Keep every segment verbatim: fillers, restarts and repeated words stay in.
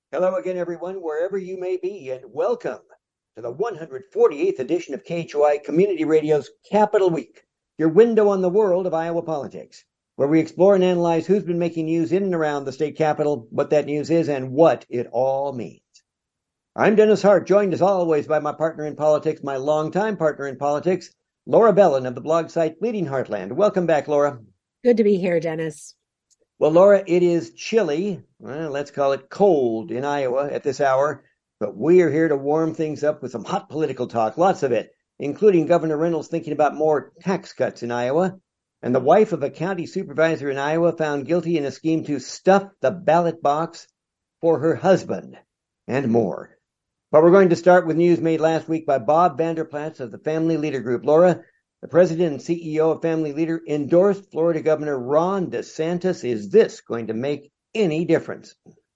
Hello again, everyone, wherever you may be, and welcome to the one hundred forty-eighth edition of K H O I Community Radio's Capital Week, your window on the world of Iowa politics, where we explore and analyze who's been making news in and around the state capital, what that news is, and what it all means. I'm Dennis Hart, joined as always by my partner in politics, my longtime partner in politics, Laura Bellin of the blog site Bleeding Heartland. Welcome back, Laura. Good to be here, Dennis. Well, Laura, it is chilly, well, let's call it cold in Iowa at this hour, but we are here to warm things up with some hot political talk, lots of it, including Governor Reynolds thinking about more tax cuts in Iowa, and the wife of a county supervisor in Iowa found guilty in a scheme to stuff the ballot box for her husband, and more. But we're going to start with news made last week by Bob Vander Plaats of the Family Leader Group. Laura, the president and C E O of Family Leader endorsed Florida Governor Ron DeSantis. Is this going to make any difference?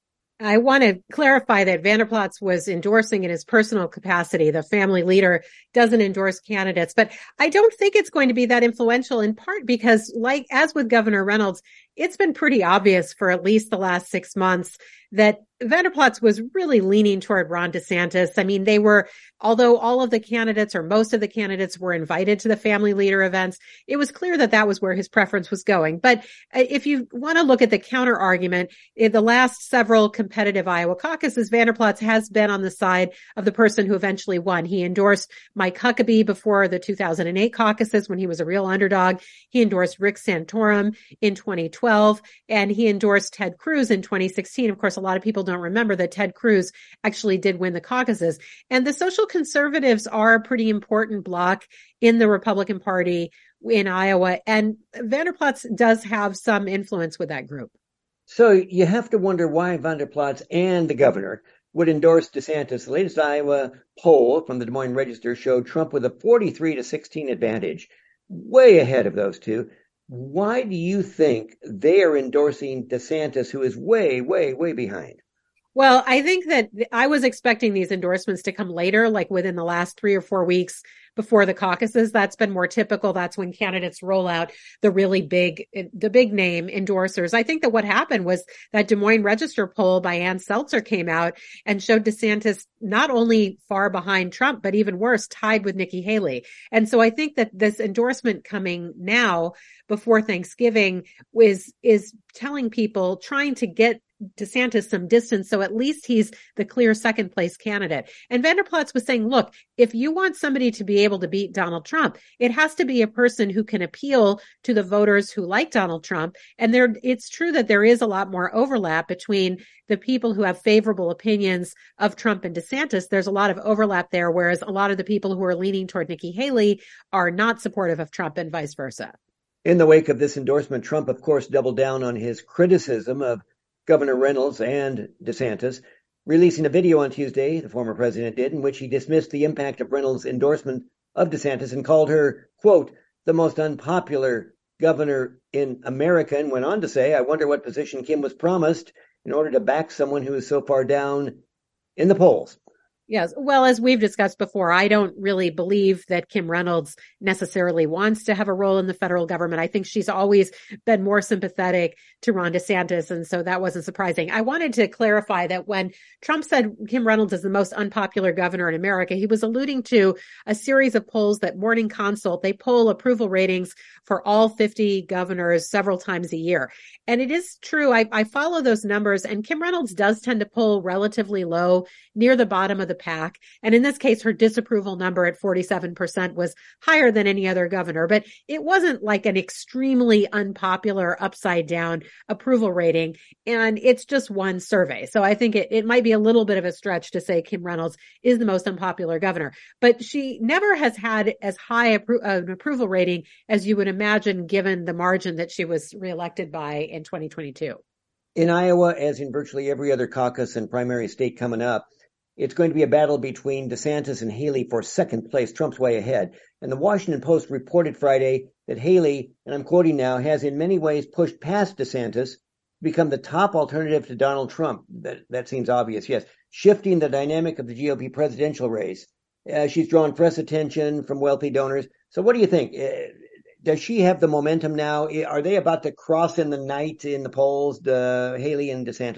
I want to clarify that Vander Plaats was endorsing in his personal capacity. The Family Leader doesn't endorse candidates, but I don't think it's going to be that influential, in part because, like as with Governor Reynolds, it's been pretty obvious for at least the last six months that Vander Plaats was really leaning toward Ron DeSantis. I mean, they were, although all of the candidates or most of the candidates were invited to the Family Leader events, it was clear that that was where his preference was going. But if you want to look at the counter argument, in the last several competitive Iowa caucuses, Vander Plaats has been on the side of the person who eventually won. He endorsed Mike Huckabee before the two thousand eight caucuses when he was a real underdog. He endorsed Rick Santorum in twenty twelve, and he endorsed Ted Cruz in twenty sixteen. Of course, a lot of people don't remember that Ted Cruz actually did win the caucuses. And the social conservatives are a pretty important bloc in the Republican Party in Iowa. And Vander Plaats does have some influence with that group. So you have to wonder why Vander Plaats and the governor would endorse DeSantis. The latest Iowa poll from the Des Moines Register showed Trump with a forty-three to sixteen advantage, way ahead of those two. Why do you think they are endorsing DeSantis, who is way, way, way behind? Well, I think that I was expecting these endorsements to come later, like within the last three or four weeks before the caucuses. That's been more typical. That's when candidates roll out the really big, the big name endorsers. I think that what happened was that Des Moines Register poll by Ann Seltzer came out and showed DeSantis not only far behind Trump, but even worse, tied with Nikki Haley. And so I think that this endorsement coming now before Thanksgiving is, is telling people, trying to get DeSantis some distance, so at least he's the clear second place candidate. And Vander Plaats was saying, look, if you want somebody to be able to beat Donald Trump, it has to be a person who can appeal to the voters who like Donald Trump. And there, it's true that there is a lot more overlap between the people who have favorable opinions of Trump and DeSantis. There's a lot of overlap there, whereas a lot of the people who are leaning toward Nikki Haley are not supportive of Trump and vice versa. In the wake of this endorsement, Trump, of course, doubled down on his criticism of Governor Reynolds and DeSantis, releasing a video on Tuesday, the former president did, in which he dismissed the impact of Reynolds' endorsement of DeSantis and called her, quote, the most unpopular governor in America, and went on to say, I wonder what position Kim was promised in order to back someone who is so far down in the polls. Yes. Well, as we've discussed before, I don't really believe that Kim Reynolds necessarily wants to have a role in the federal government. I think she's always been more sympathetic to Ron DeSantis, and so that wasn't surprising. I wanted to clarify that when Trump said Kim Reynolds is the most unpopular governor in America, he was alluding to a series of polls that Morning Consult, they poll approval ratings for all fifty governors several times a year. And it is true, I, I follow those numbers, and Kim Reynolds does tend to poll relatively low, near the bottom of the pack. And in this case, her disapproval number at forty-seven percent was higher than any other governor, but it wasn't like an extremely unpopular upside down approval rating. And it's just one survey. So I think it, it might be a little bit of a stretch to say Kim Reynolds is the most unpopular governor, but she never has had as high appro- an approval rating as you would imagine, given the margin that she was reelected by in twenty twenty-two. In Iowa, as in virtually every other caucus and primary state coming up, it's going to be a battle between DeSantis and Haley for second place. Trump's way ahead. And the Washington Post reported Friday that Haley, and I'm quoting now, has in many ways pushed past DeSantis to become the top alternative to Donald Trump. That, that seems obvious, yes. Shifting the dynamic of the G O P presidential race. Uh, she's drawn press attention from wealthy donors. So what do you think? Uh, does she have the momentum now? Are they about to cross in the night in the polls, the Haley and DeSantis?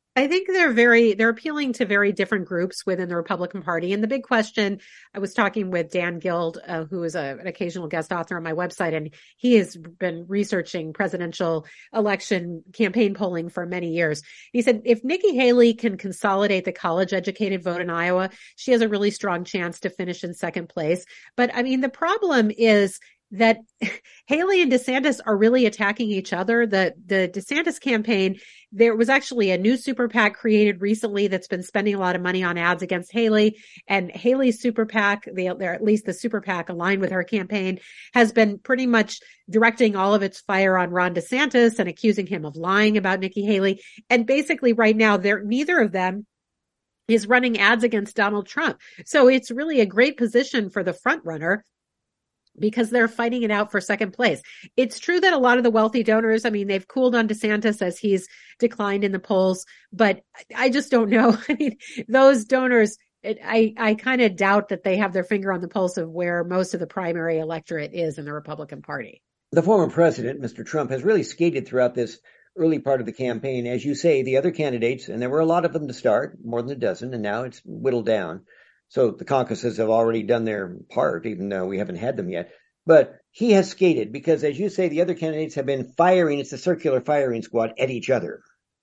I think they're very, they're appealing to very different groups within the Republican Party. And the big question, I was talking with Dan Guild, uh, who is a, an occasional guest author on my website, and he has been researching presidential election campaign polling for many years. He said, if Nikki Haley can consolidate the college educated vote in Iowa, she has a really strong chance to finish in second place. But I mean, the problem is that Haley and DeSantis are really attacking each other. The, the DeSantis campaign, there was actually a new super PAC created recently that's been spending a lot of money on ads against Haley, and Haley's super PAC, the, or at least the super PAC aligned with her campaign, has been pretty much directing all of its fire on Ron DeSantis and accusing him of lying about Nikki Haley. And basically right now, they're, neither of them is running ads against Donald Trump. So it's really a great position for the front runner, because they're fighting it out for second place. It's true that a lot of the wealthy donors, I mean, they've cooled on DeSantis as he's declined in the polls, but I just don't know. I mean, those donors, it, I, I kind of doubt that they have their finger on the pulse of where most of the primary electorate is in the Republican Party. The former president, Mister Trump, has really skated throughout this early part of the campaign. As you say, the other candidates, and there were a lot of them to start, more than a dozen, and now it's whittled down. So the caucuses have already done their part, even though we haven't had them yet. But he has skated because, as you say, the other candidates have been firing. It's a circular firing squad at each other.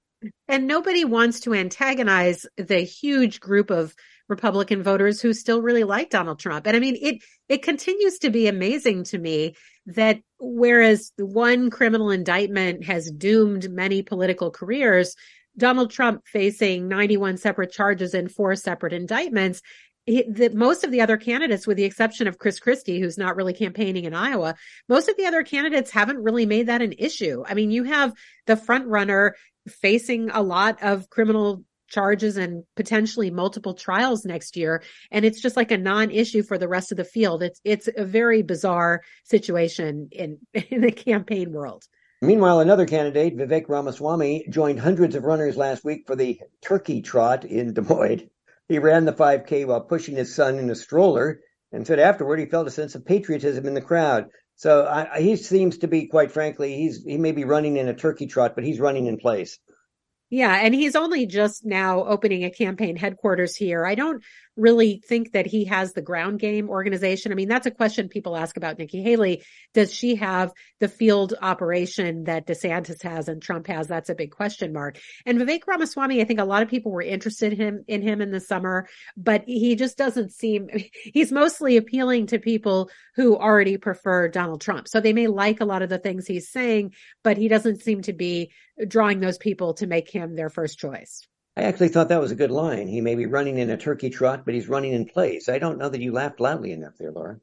And nobody wants to antagonize the huge group of Republican voters who still really like Donald Trump. And I mean, it, it continues to be amazing to me that whereas one criminal indictment has doomed many political careers, Donald Trump facing ninety-one separate charges in four separate indictments, He, the, most of the other candidates, with the exception of Chris Christie, who's not really campaigning in Iowa, most of the other candidates haven't really made that an issue. I mean, you have the front runner facing a lot of criminal charges and potentially multiple trials next year, and it's just like a non-issue for the rest of the field. It's it's a very bizarre situation in in the campaign world. Meanwhile, another candidate, Vivek Ramaswamy, joined hundreds of runners last week for the Turkey Trot in Des Moines. He ran the five K while pushing his son in a stroller, and said afterward he felt a sense of patriotism in the crowd. So I, he seems to be, quite frankly, he's he may be running in a turkey trot, but he's running in place. Yeah, and he's only just now opening a campaign headquarters here. I don't really think that he has the ground game organization. I mean, that's a question people ask about Nikki Haley. Does she have the field operation that DeSantis has and Trump has? That's a big question mark. And Vivek Ramaswamy, I think a lot of people were interested in him, in him in the summer, but he just doesn't seem, he's mostly appealing to people who already prefer Donald Trump. So they may like a lot of the things he's saying, but he doesn't seem to be drawing those people to make him their first choice. I actually thought that was a good line. He may be running in a turkey trot, but he's running in place. I don't know that you laughed loudly enough there, Laura.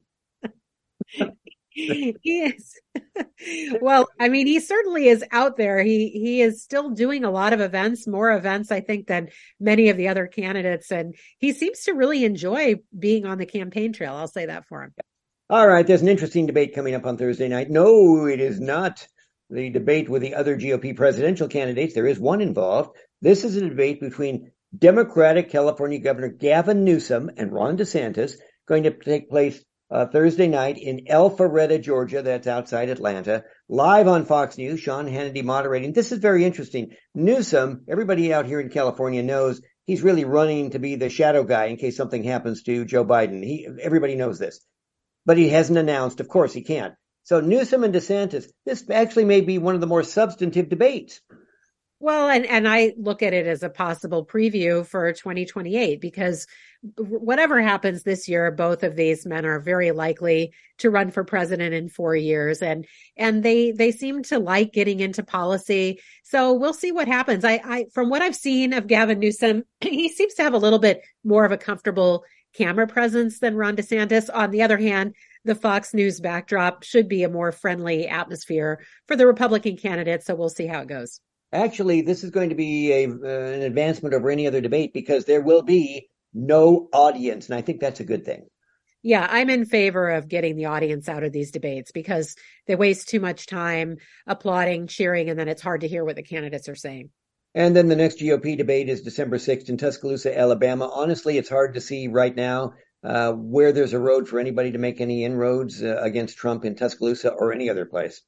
He is. Well, I mean, he certainly is out there. He he is still doing a lot of events, more events, I think, than many of the other candidates. And he seems to really enjoy being on the campaign trail. I'll say that for him. All right. There's an interesting debate coming up on Thursday night. No, it is not the debate with the other G O P presidential candidates. There is one involved. This is a debate between Democratic California Governor Gavin Newsom and Ron DeSantis, going to take place uh, Thursday night in Alpharetta, Georgia. That's outside Atlanta. Live on Fox News, Sean Hannity moderating. This is very interesting. Newsom, everybody out here in California knows he's really running to be the shadow guy in case something happens to Joe Biden. He, everybody knows this. But he hasn't announced. Of course, he can't. So Newsom and DeSantis, this actually may be one of the more substantive debates. Well, and, and I look at it as a possible preview for twenty twenty-eight, because whatever happens this year, both of these men are very likely to run for president in four years. And, and they, they seem to like getting into policy. So we'll see what happens. I, I, from what I've seen of Gavin Newsom, he seems to have a little bit more of a comfortable camera presence than Ron DeSantis. On the other hand, the Fox News backdrop should be a more friendly atmosphere for the Republican candidates. So we'll see how it goes. Actually, this is going to be a, uh, an advancement over any other debate because there will be no audience. And I think that's a good thing. Yeah, I'm in favor of getting the audience out of these debates because they waste too much time applauding, cheering, and then it's hard to hear what the candidates are saying. And then the next G O P debate is December sixth in Tuscaloosa, Alabama. Honestly, it's hard to see right now uh, where there's a road for anybody to make any inroads uh, against Trump in Tuscaloosa or any other place.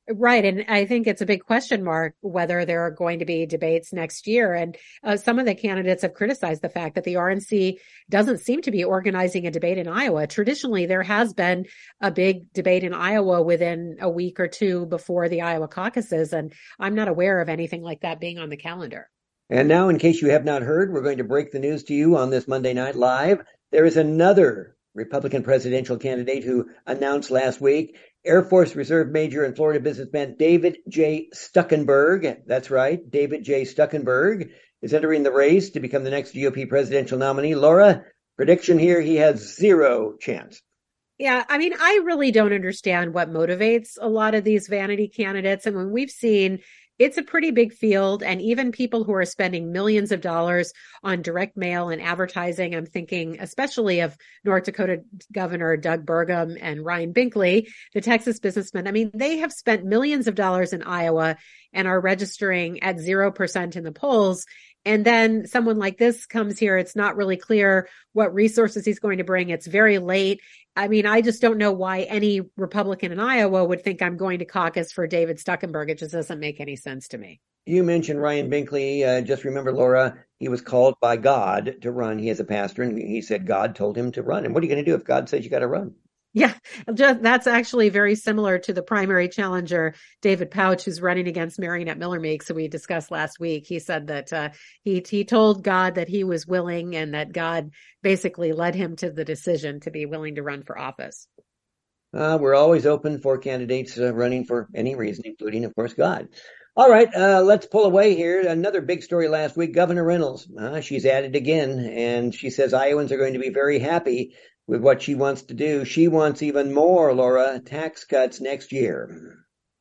Right. And I think it's a big question mark whether there are going to be debates next year. And uh, some of the candidates have criticized the fact that the R N C doesn't seem to be organizing a debate in Iowa. Traditionally, there has been a big debate in Iowa within a week or two before the Iowa caucuses. And I'm not aware of anything like that being on the calendar. And now, in case you have not heard, we're going to break the news to you on this Monday Night Live. There is another Republican presidential candidate who announced last week, Air Force Reserve Major and Florida businessman David J. Stuckenberg. That's right, David J. Stuckenberg is entering the race to become the next G O P presidential nominee. Laura, prediction here, he has zero chance. Yeah, I mean, I really don't understand what motivates a lot of these vanity candidates. And when we've seen it's a pretty big field, and even people who are spending millions of dollars on direct mail and advertising, I'm thinking especially of North Dakota Governor Doug Burgum and Ryan Binkley, the Texas businessman. I mean, they have spent millions of dollars in Iowa and are registering at zero percent in the polls. And then someone like this comes here. It's not really clear what resources he's going to bring. It's very late. I mean, I just don't know why any Republican in Iowa would think I'm going to caucus for David Stuckenberg. It just doesn't make any sense to me. You mentioned Ryan Binkley. Uh, just remember, Laura, he was called by God to run. He is a pastor, and he said God told him to run. And what are you going to do if God says you got to run? Yeah, just, that's actually very similar to the primary challenger, David Pouch, who's running against Marionette Miller Meeks, who we discussed last week. He said that uh, he he told God that he was willing, and that God basically led him to the decision to be willing to run for office. Uh, we're always open for candidates uh, running for any reason, including, of course, God. All right, uh, let's pull away here. Another big story last week, Governor Reynolds. Uh, she's at it again, and she says Iowans are going to be very happy with what she wants to do. She wants even more, Laura, tax cuts next year.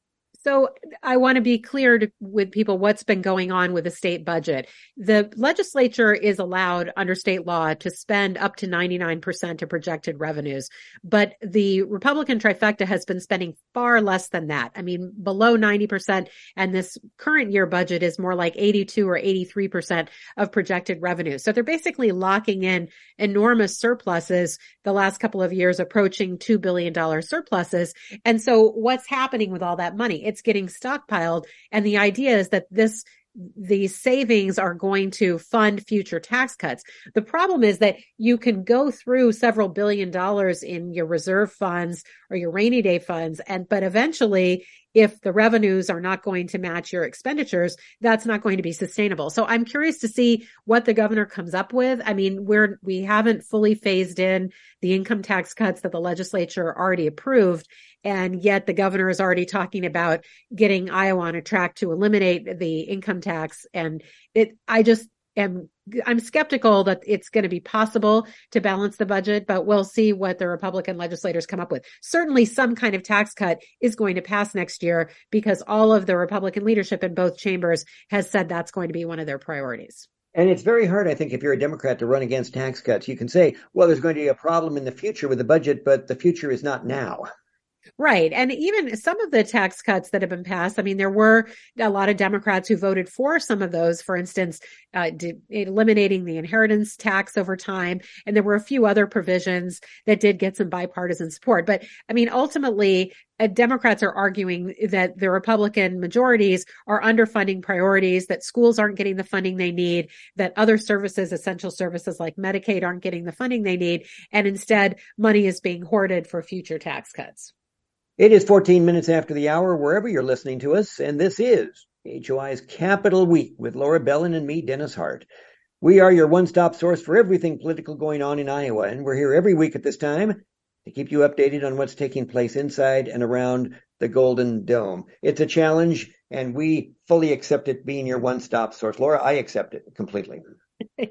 So I want to be clear to, with people what's been going on with the state budget. The legislature is allowed under state law to spend up to ninety-nine percent of projected revenues, but the Republican trifecta has been spending far less than that. I mean, below ninety percent, and this current year budget is more like eighty-two or eighty-three percent of projected revenue. So they're basically locking in enormous surpluses the last couple of years, approaching two billion dollars surpluses. And so what's happening with all that money? It's getting stockpiled. And the idea is that this, these savings are going to fund future tax cuts. The problem is that you can go through several billion dollars in your reserve funds or your rainy day funds. And, but eventually, if the revenues are not going to match your expenditures, that's not going to be sustainable. So I'm curious to see what the governor comes up with. I mean, we're, we haven't fully phased in the income tax cuts that the legislature already approved. And yet the governor is already talking about getting Iowa on a track to eliminate the income tax. And it, I just am, I'm skeptical that it's going to be possible to balance the budget, but we'll see what the Republican legislators come up with. Certainly some kind of tax cut is going to pass next year because all of the Republican leadership in both chambers has said that's going to be one of their priorities. And it's very hard, I think, if you're a Democrat to run against tax cuts. You can say, well, there's going to be a problem in the future with the budget, but the future is not now. Right. And even some of the tax cuts that have been passed, I mean, there were a lot of Democrats who voted for some of those, for instance, uh, de- eliminating the inheritance tax over time. And there were a few other provisions that did get some bipartisan support. But I mean, ultimately, uh, Democrats are arguing that the Republican majorities are underfunding priorities, that schools aren't getting the funding they need, that other services, essential services like Medicaid, aren't getting the funding they need. And instead, money is being hoarded for future tax cuts. It is fourteen minutes after the hour, wherever you're listening to us, and this is H O I's Capital Week with Laura Bellin and me, Dennis Hart. We are your one-stop source for everything political going on in Iowa, and we're here every week at this time to keep you updated on what's taking place inside and around the Golden Dome. It's a challenge, and we fully accept it being your one-stop source. Laura, I accept it completely. Yes,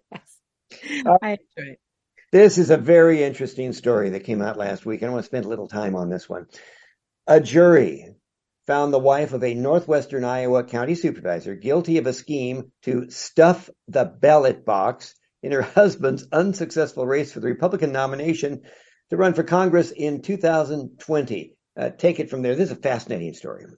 uh, I enjoy it. This is a very interesting story that came out last week. I want to spend a little time on this one. A jury found the wife of a northwestern Iowa county supervisor guilty of a scheme to stuff the ballot box in her husband's unsuccessful race for the Republican nomination to run for Congress in two thousand twenty. Uh, take it from there. This is a fascinating story.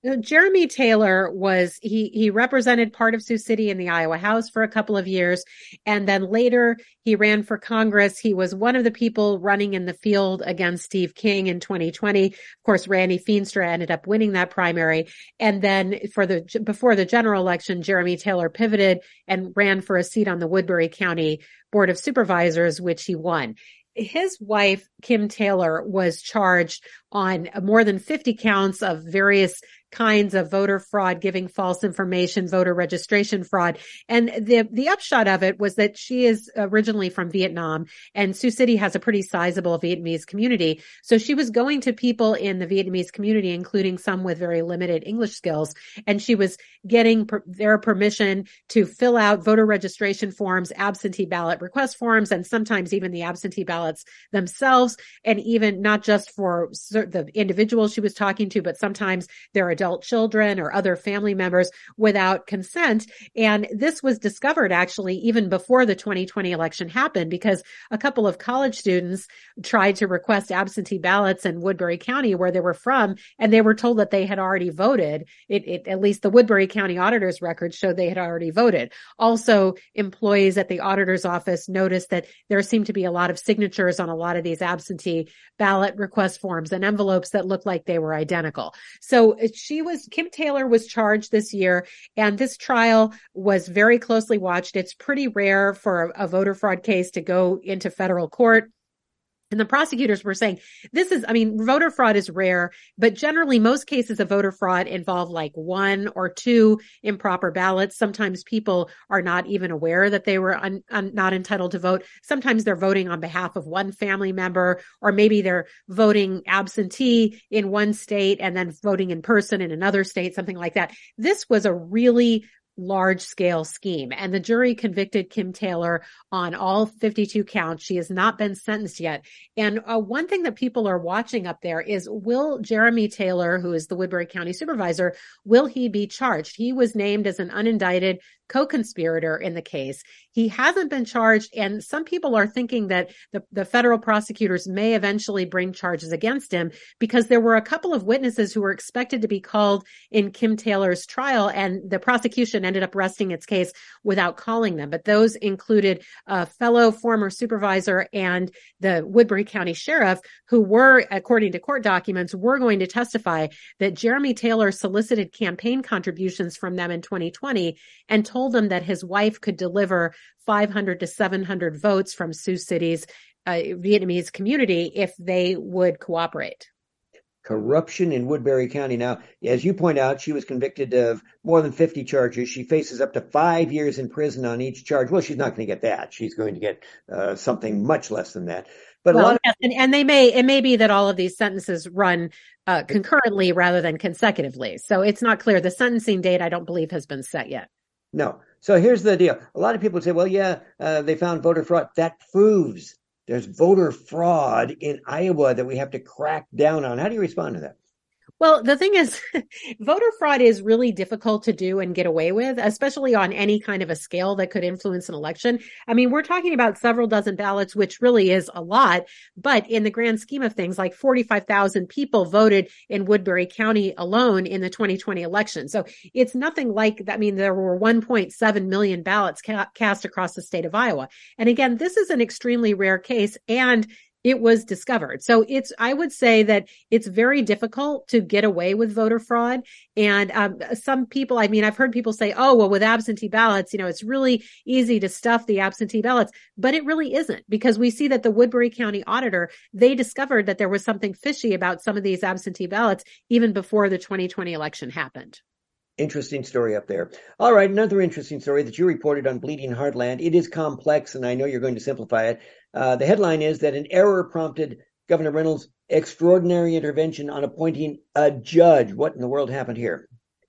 Jeremy Taylor was, he he represented part of Sioux City in the Iowa House for a couple of years. And then later he ran for Congress. He was one of the people running in the field against Steve King in twenty twenty. Of course, Randy Feenstra ended up winning that primary. And then for the, before the general election, Jeremy Taylor pivoted and ran for a seat on the Woodbury County Board of Supervisors, which he won. His wife, Kim Taylor, was charged on more than fifty counts of various kinds of voter fraud, giving false information, voter registration fraud. And the, the upshot of it was that she is originally from Vietnam, and Sioux City has a pretty sizable Vietnamese community. So she was going to people in the Vietnamese community, including some with very limited English skills, and she was getting per, their permission to fill out voter registration forms, absentee ballot request forms, and sometimes even the absentee ballots themselves, and even not just for the individual she was talking to, but sometimes their adult children or other family members without consent. And this was discovered actually even before the twenty twenty election happened, because a couple of college students tried to request absentee ballots in Woodbury County, where they were from, and they were told that they had already voted. It, it at least the Woodbury County auditor's records showed they had already voted. Also, employees at the auditor's office noticed that there seemed to be a lot of signatures on a lot of these absentee ballot request forms and envelopes that looked like they were identical. So she was, Kim Taylor was charged this year, and this trial was very closely watched. It's pretty rare for a, a voter fraud case to go into federal court. And the prosecutors were saying, this is, I mean, voter fraud is rare, but generally most cases of voter fraud involve like one or two improper ballots. Sometimes people are not even aware that they were un, un, not entitled to vote. Sometimes they're voting on behalf of one family member, or maybe they're voting absentee in one state and then voting in person in another state, something like that. This was a really large scale scheme, and the jury convicted Kim Taylor on all fifty-two counts. She has not been sentenced yet. And uh, one thing that people are watching up there is, will Jeremy Taylor, who is the Woodbury County supervisor, will he be charged? He was named as an unindicted co-conspirator in the case. He hasn't been charged, and some people are thinking that the, the federal prosecutors may eventually bring charges against him, because there were a couple of witnesses who were expected to be called in Kim Taylor's trial, and the prosecution ended up resting its case without calling them. But those included a fellow former supervisor and the Woodbury County sheriff, who were, according to court documents, were going to testify that Jeremy Taylor solicited campaign contributions from them in twenty twenty and told them that his wife could deliver five hundred to seven hundred votes from Sioux City's uh, Vietnamese community if they would cooperate. Corruption in Woodbury County. Now, as you point out, she was convicted of more than fifty charges. She faces up to five years in prison on each charge. Well, she's not going to get that. She's going to get uh, something much less than that. But well, a lot of- yes, and, and they may, it may be that all of these sentences run uh, concurrently rather than consecutively. So it's not clear. The sentencing date, I don't believe, has been set yet. No. So here's the deal. A lot of people say, well, yeah, uh, they found voter fraud. That proves there's voter fraud in Iowa that we have to crack down on. How do you respond to that? Well, the thing is, voter fraud is really difficult to do and get away with, especially on any kind of a scale that could influence an election. I mean, we're talking about several dozen ballots, which really is a lot. But in the grand scheme of things, like forty-five thousand people voted in Woodbury County alone in the twenty twenty election. So it's nothing like that. I mean, there were one point seven million ballots ca- cast across the state of Iowa. And again, this is an extremely rare case, and it was discovered. So it's, I would say that it's very difficult to get away with voter fraud. And um, some people, I mean, I've heard people say, oh, well, with absentee ballots, you know, it's really easy to stuff the absentee ballots, but it really isn't, because we see that the Woodbury County auditor, they discovered that there was something fishy about some of these absentee ballots even before the twenty twenty election happened. Interesting story up there. All right, another interesting story that you reported on Bleeding Heartland. It is complex, and I know you're going to simplify it. Uh, the headline is that an error prompted Governor Reynolds' extraordinary intervention on appointing a judge. What in the world happened here?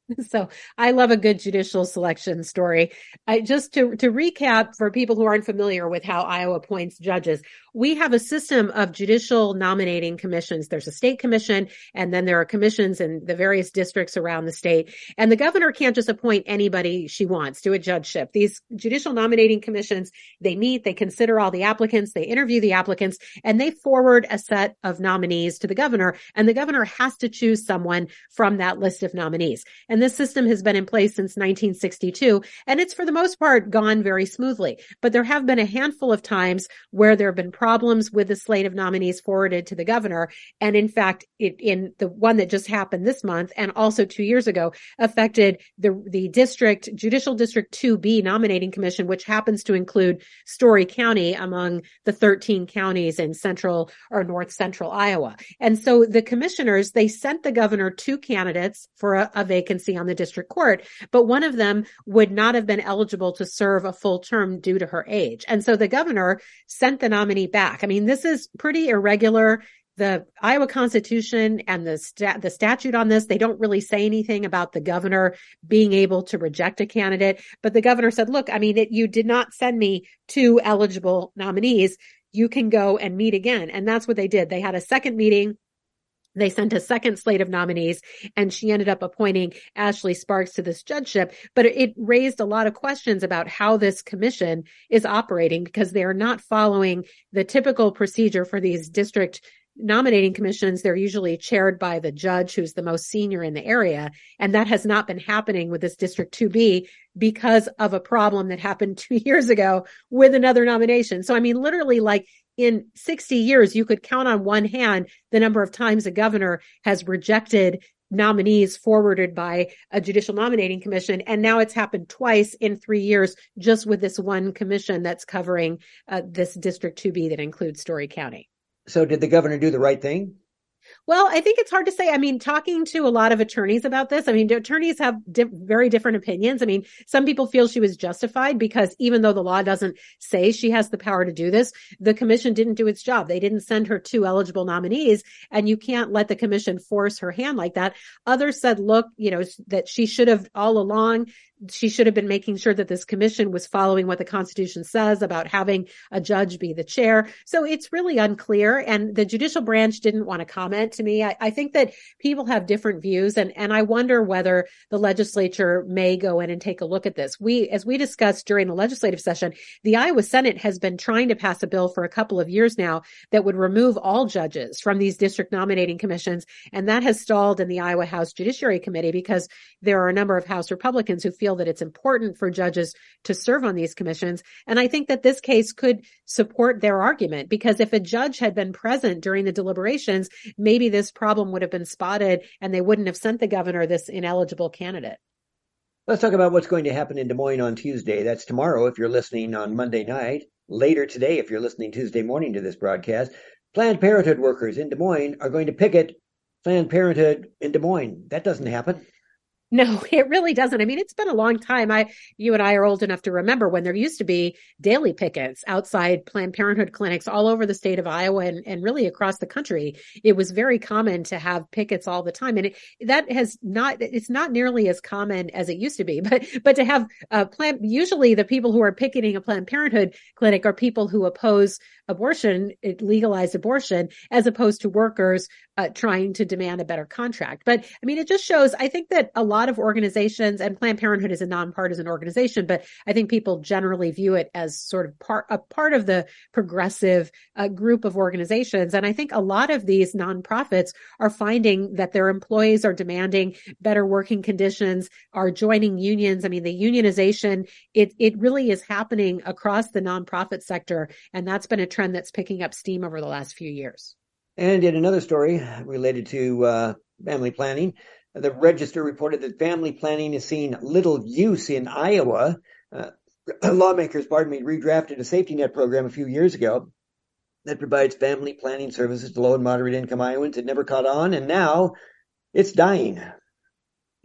So I love a good judicial selection story. I, just to, to recap for people who aren't familiar with how Iowa appoints judges, we have a system of judicial nominating commissions. There's a state commission, and then there are commissions in the various districts around the state. And the governor can't just appoint anybody she wants to a judgeship. These judicial nominating commissions, they meet, they consider all the applicants, they interview the applicants, and they forward a set of nominees to the governor. And the governor has to choose someone from that list of nominees. And this system has been in place since nineteen sixty-two, and it's for the most part gone very smoothly. But there have been a handful of times where there have been problems with the slate of nominees forwarded to the governor. And in fact, it, in the one that just happened this month and also two years ago, affected the, the district, Judicial District two B nominating commission, which happens to include Story County among the thirteen counties in central or north central Iowa. And so the commissioners, they sent the governor two candidates for a, a vacancy on the district court, but one of them would not have been eligible to serve a full term due to her age. And so the governor sent the nominee back. I mean, this is pretty irregular. The Iowa Constitution and the stat, the statute on this, they don't really say anything about the governor being able to reject a candidate. But the governor said, look, I mean, it, you did not send me two eligible nominees. You can go and meet again. And that's what they did. They had a second meeting. They sent a second slate of nominees, and she ended up appointing Ashley Sparks to this judgeship. But it raised a lot of questions about how this commission is operating, because they are not following the typical procedure for these district nominating commissions. They're usually chaired by the judge who's the most senior in the area. And that has not been happening with this District two B because of a problem that happened two years ago with another nomination. So, I mean, literally, like, in sixty years, you could count on one hand the number of times a governor has rejected nominees forwarded by a judicial nominating commission. And now it's happened twice in three years just with this one commission that's covering uh, this District two B that includes Story County. So did the governor do the right thing? Well, I think it's hard to say. I mean, talking to a lot of attorneys about this, I mean, attorneys have di- very different opinions. I mean, some people feel she was justified because even though the law doesn't say she has the power to do this, the commission didn't do its job. They didn't send her two eligible nominees, and you can't let the commission force her hand like that. Others said, look, you know, that she should have all along, she should have been making sure that this commission was following what the Constitution says about having a judge be the chair. So it's really unclear. And the judicial branch didn't want to comment to me. I, I think that people have different views, and, and I wonder whether the legislature may go in and take a look at this. We, as we discussed during the legislative session, the Iowa Senate has been trying to pass a bill for a couple of years now that would remove all judges from these district nominating commissions. And that has stalled in the Iowa House Judiciary Committee because there are a number of House Republicans who feel that it's important for judges to serve on these commissions. And I think that this case could support their argument, because if a judge had been present during the deliberations, maybe this problem would have been spotted and they wouldn't have sent the governor this ineligible candidate. Let's talk about what's going to happen in Des Moines on Tuesday. That's tomorrow if you're listening on Monday night. Later today if you're listening Tuesday morning to this broadcast. Planned Parenthood workers in Des Moines are going to picket Planned Parenthood in Des Moines. That doesn't happen. No, it really doesn't. I mean, it's been a long time. I, you and I are old enough to remember when there used to be daily pickets outside Planned Parenthood clinics all over the state of Iowa and, and really across the country. It was very common to have pickets all the time. And it, that has not, it's not nearly as common as it used to be, but, but to have uh Planned, usually the people who are picketing a Planned Parenthood clinic are people who oppose abortion, legalized abortion, as opposed to workers uh, trying to demand a better contract. But I mean, it just shows, I think that a lot of organizations, and Planned Parenthood is a nonpartisan organization, but I think people generally view it as sort of part, a part of the progressive uh, group of organizations. And I think a lot of these nonprofits are finding that their employees are demanding better working conditions, are joining unions. I mean, the unionization, it, it really is happening across the nonprofit sector. And that's been a trend that's picking up steam over the last few years. And in another story related to uh, family planning, the Register reported that family planning is seeing little use in Iowa. Uh, lawmakers, pardon me, redrafted a safety net program a few years ago that provides family planning services to low and moderate income Iowans. It never caught on, and now it's dying.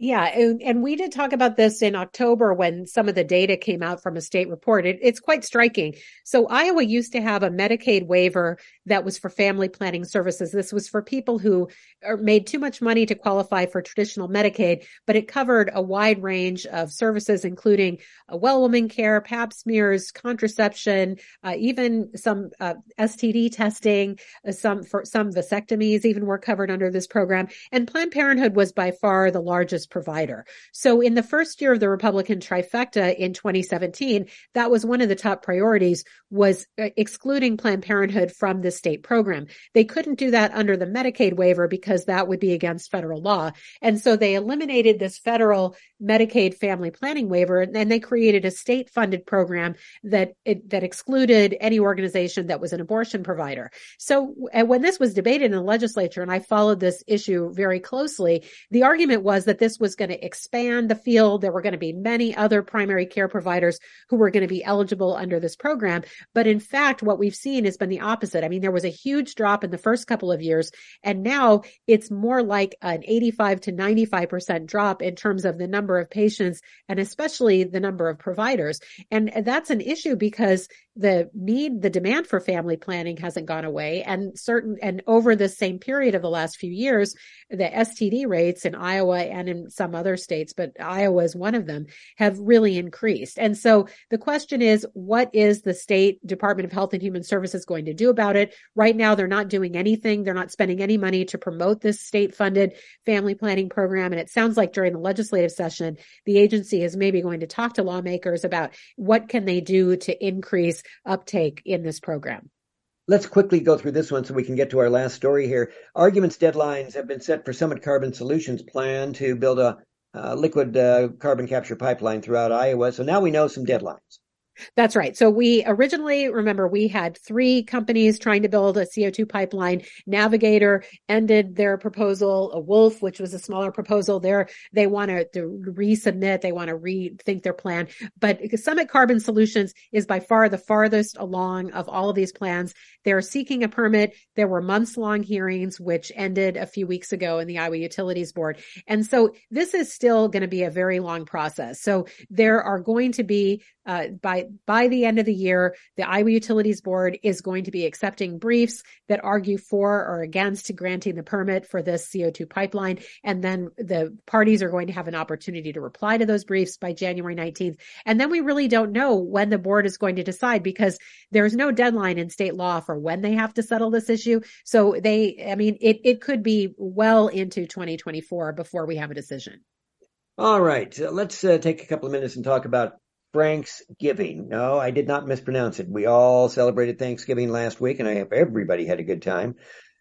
Yeah, and, and we did talk about this in October when some of the data came out from a state report. It, it's quite striking. So Iowa used to have a Medicaid waiver that was for family planning services. This was for people who are, made too much money to qualify for traditional Medicaid, but it covered a wide range of services, including uh, well woman care, pap smears, contraception, uh, even some uh, S T D testing, uh, some for some vasectomies even were covered under this program. And Planned Parenthood was by far the largest provider. So in the first year of the Republican trifecta in twenty seventeen, that was one of the top priorities, was excluding Planned Parenthood from the state program. They couldn't do that under the Medicaid waiver because that would be against federal law. And so they eliminated this federal Medicaid family planning waiver, and then they created a state funded program that it, that excluded any organization that was an abortion provider. So when this was debated in the legislature, and I followed this issue very closely, the argument was that this was going to expand the field. There were going to be many other primary care providers who were going to be eligible under this program. But in fact, what we've seen has been the opposite. I mean, there was a huge drop in the first couple of years, and now it's more like an eighty-five to ninety-five percent drop in terms of the number of patients and especially the number of providers. And that's an issue because the need, the demand for family planning hasn't gone away. And certain, and over the same period of the last few years, the S T D rates in Iowa and in some other states, but Iowa is one of them, have really increased. And so the question is, what is the state Department of Health and Human Services going to do about it? Right now, they're not doing anything. They're not spending any money to promote this state-funded family planning program. And it sounds like during the legislative session, the agency is maybe going to talk to lawmakers about what can they do to increase uptake in this program. Let's quickly go through this one so we can get to our last story here. Arguments deadlines have been set for Summit Carbon Solutions' plan to build a uh, liquid uh, carbon capture pipeline throughout Iowa. So now we know some deadlines. That's right. So we originally, remember, we had three companies trying to build a C O two pipeline. Navigator ended their proposal. A Wolf, which was a smaller proposal, there they want to, to resubmit. They want to rethink their plan. But Summit Carbon Solutions is by far the farthest along of all of these plans. They're seeking a permit. There were months-long hearings, which ended a few weeks ago in the Iowa Utilities Board. And so this is still going to be a very long process. So there are going to be, uh, by By the end of the year, the Iowa Utilities Board is going to be accepting briefs that argue for or against granting the permit for this C O two pipeline. And then the parties are going to have an opportunity to reply to those briefs by January nineteenth. And then we really don't know when the board is going to decide because there's no deadline in state law for when they have to settle this issue. So they, I mean, it, it could be well into twenty twenty-four before we have a decision. All right. Uh, let's uh, take a couple of minutes and talk about Thanksgiving. No, I did not mispronounce it. We all celebrated Thanksgiving last week, and I hope everybody had a good time.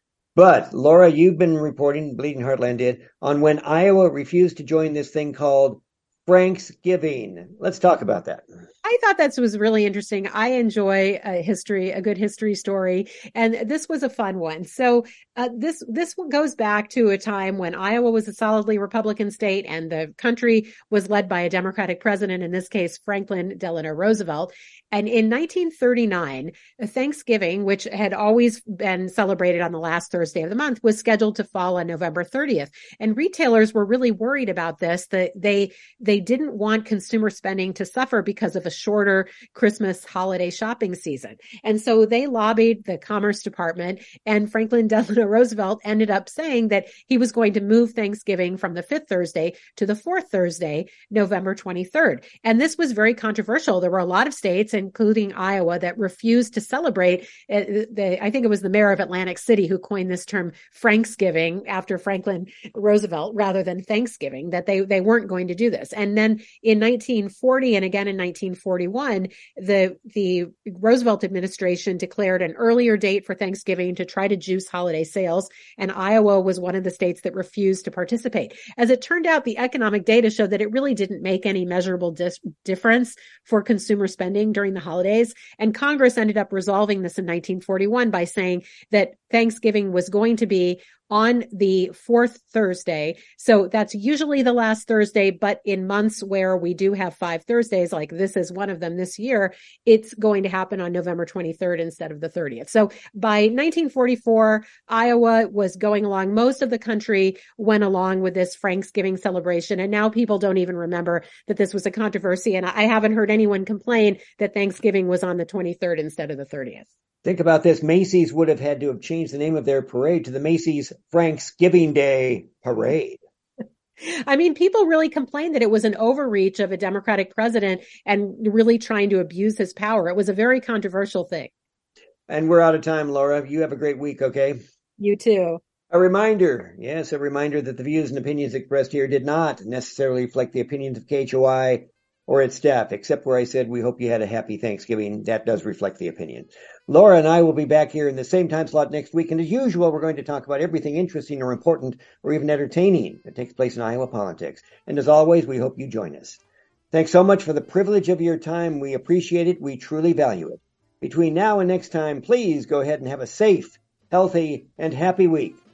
But, Laura, you've been reporting, Bleeding Heartland did, on when Iowa refused to join this thing called Thanksgiving. Let's talk about that. I thought that was really interesting. I enjoy a history, a good history story, and this was a fun one. So uh, this this one goes back to a time when Iowa was a solidly Republican state and the country was led by a Democratic president, in this case, Franklin Delano Roosevelt. And in nineteen thirty-nine, Thanksgiving, which had always been celebrated on the last Thursday of the month, was scheduled to fall on November thirtieth. And retailers were really worried about this, that they they didn't want consumer spending to suffer because of a shorter Christmas holiday shopping season. And so they lobbied the Commerce Department, and Franklin Delano Roosevelt ended up saying that he was going to move Thanksgiving from the fifth Thursday to the fourth Thursday, November twenty-third. And this was very controversial. There were a lot of states, including Iowa, that refused to celebrate. Uh, the, I think it was the mayor of Atlantic City who coined this term Franksgiving after Franklin Roosevelt rather than Thanksgiving, that they, they weren't going to do this. And then in nineteen forty and again in nineteen forty-one, the, the Roosevelt administration declared an earlier date for Thanksgiving to try to juice holiday sales. And Iowa was one of the states that refused to participate. As it turned out, the economic data showed that it really didn't make any measurable dis- difference for consumer spending during the holidays. And Congress ended up resolving this in nineteen forty-one by saying that Thanksgiving was going to be on the fourth Thursday. So that's usually the last Thursday, but in months where we do have five Thursdays, like this is one of them this year, it's going to happen on November twenty-third instead of the thirtieth. So by nineteen forty-four, Iowa was going along. Most of the country went along with this Thanksgiving celebration. And now people don't even remember that this was a controversy. And I haven't heard anyone complain that Thanksgiving was on the twenty-third instead of the thirtieth. Think about this. Macy's would have had to have changed the name of their parade to the Macy's Thanksgiving Day Parade. I mean, people really complained that it was an overreach of a Democratic president and really trying to abuse his power. It was a very controversial thing. And we're out of time, Laura. You have a great week, okay? You too. A reminder, yes, a reminder that the views and opinions expressed here did not necessarily reflect the opinions of K H O I or its staff, except where I said we hope you had a happy Thanksgiving. That does reflect the opinion. Laura and I will be back here in the same time slot next week, and as usual, we're going to talk about everything interesting or important or even entertaining that takes place in Iowa politics. And as always, we hope you join us. Thanks so much for the privilege of your time. We appreciate it. We truly value it. Between now and next time, please go ahead and have a safe, healthy, and happy week.